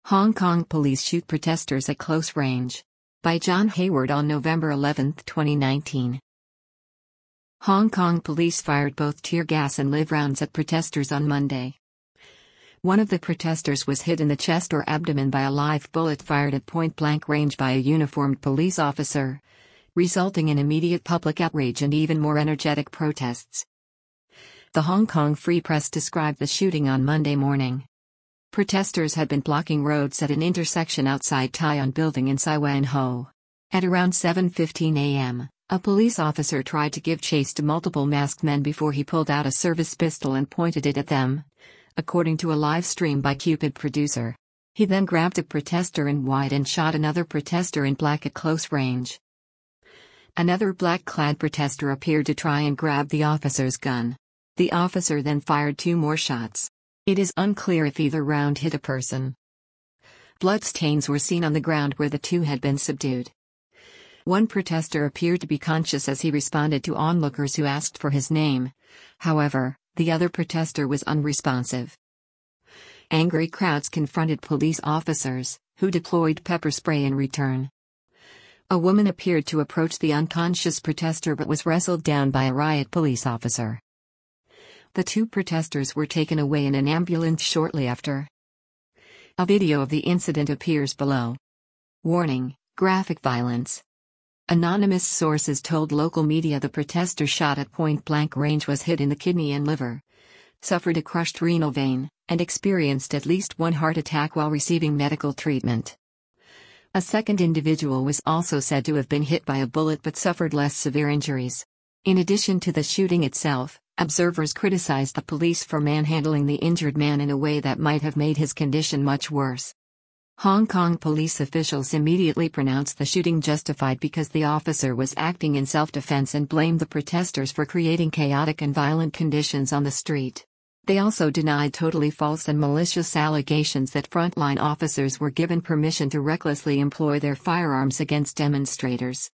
Hong Kong police shoot protesters at close range. By John Hayward on November 11, 2019. Hong Kong police fired both tear gas and live rounds at protesters on Monday. One of the protesters was hit in the chest or abdomen by a live bullet fired at point-blank range by a uniformed police officer, resulting in immediate public outrage and even more energetic protests. The Hong Kong Free Press described the shooting on Monday morning. Protesters had been blocking roads at an intersection outside Tai On Building in Sai Wan Ho. At around 7:15 a.m., a police officer tried to give chase to multiple masked men before he pulled out a service pistol and pointed it at them, according to a live stream by Cupid producer. He then grabbed a protester in white and shot another protester in black at close range. Another black-clad protester appeared to try and grab the officer's gun. The officer then fired 2 more shots. It is unclear if either round hit a person. Bloodstains were seen on the ground where the 2 had been subdued. One protester appeared to be conscious as he responded to onlookers who asked for his name. However, the other protester was unresponsive. Angry crowds confronted police officers, who deployed pepper spray in return. A woman appeared to approach the unconscious protester but was wrestled down by a riot police officer. The 2 protesters were taken away in an ambulance shortly after. A video of the incident appears below. Warning: graphic violence. Anonymous sources told local media the protester shot at point-blank range was hit in the kidney and liver, suffered a crushed renal vein, and experienced at least 1 heart attack while receiving medical treatment. A second individual was also said to have been hit by a bullet but suffered less severe injuries. In addition to the shooting itself, observers criticized the police for manhandling the injured man in a way that might have made his condition much worse. Hong Kong police officials immediately pronounced the shooting justified because the officer was acting in self-defense and blamed the protesters for creating chaotic and violent conditions on the street. They also denied totally false and malicious allegations that frontline officers were given permission to recklessly employ their firearms against demonstrators.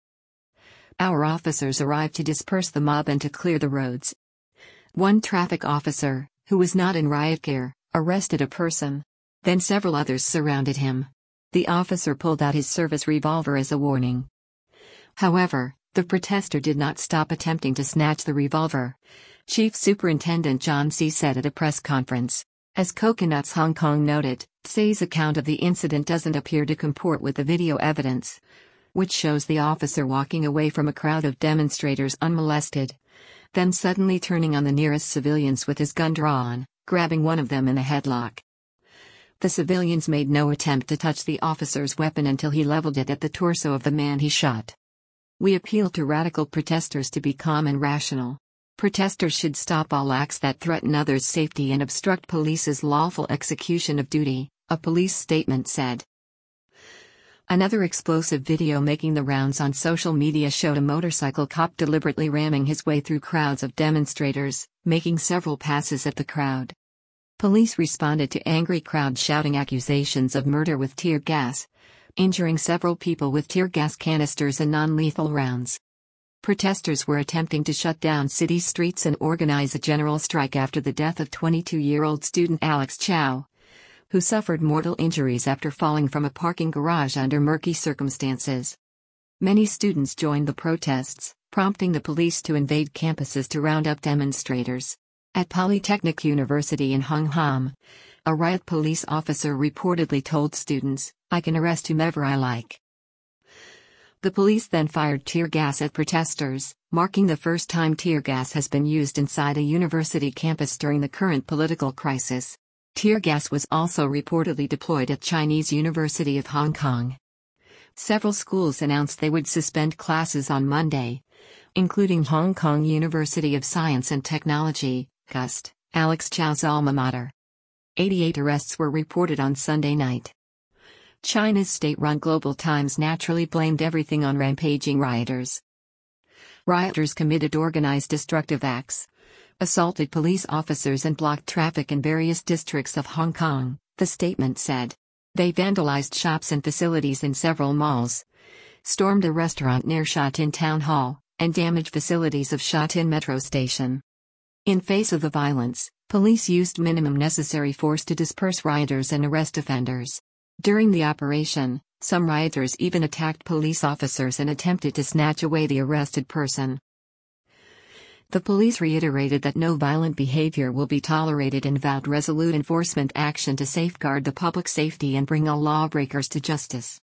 Our officers arrived to disperse the mob and to clear the roads. One traffic officer, who was not in riot gear, arrested a person. Then several others surrounded him. The officer pulled out his service revolver as a warning. However, the protester did not stop attempting to snatch the revolver, Chief Superintendent John Tse said at a press conference. As Coconuts Hong Kong noted, Tse's account of the incident doesn't appear to comport with the video evidence, which shows the officer walking away from a crowd of demonstrators unmolested, then suddenly turning on the nearest civilians with his gun drawn, grabbing one of them in a headlock. The civilians made no attempt to touch the officer's weapon until he leveled it at the torso of the man he shot. We appeal to radical protesters to be calm and rational. Protesters should stop all acts that threaten others' safety and obstruct police's lawful execution of duty, a police statement said. Another explosive video making the rounds on social media showed a motorcycle cop deliberately ramming his way through crowds of demonstrators, making several passes at the crowd. Police responded to angry crowds shouting accusations of murder with tear gas, injuring several people with tear gas canisters and non-lethal rounds. Protesters were attempting to shut down city streets and organize a general strike after the death of 22-year-old student Alex Chow, who suffered mortal injuries after falling from a parking garage under murky circumstances. Many students joined the protests, prompting the police to invade campuses to round up demonstrators. At Polytechnic University in Hung Hom, a riot police officer reportedly told students, "I can arrest whomever I like." The police then fired tear gas at protesters, marking the first time tear gas has been used inside a university campus during the current political crisis. Tear gas was also reportedly deployed at Chinese University of Hong Kong. Several schools announced they would suspend classes on Monday, including Hong Kong University of Science and Technology, CUST, Alex Chow's alma mater. 88 arrests were reported on Sunday night. China's state-run Global Times naturally blamed everything on rampaging rioters. Rioters committed organized destructive acts, assaulted police officers and blocked traffic in various districts of Hong Kong, the statement said. They vandalized shops and facilities in several malls, stormed a restaurant near Sha Tin Town Hall, and damaged facilities of Sha Tin Metro Station. In face of the violence, police used minimum necessary force to disperse rioters and arrest offenders. During the operation, some rioters even attacked police officers and attempted to snatch away the arrested person. The police reiterated that no violent behavior will be tolerated and vowed resolute enforcement action to safeguard the public safety and bring all lawbreakers to justice.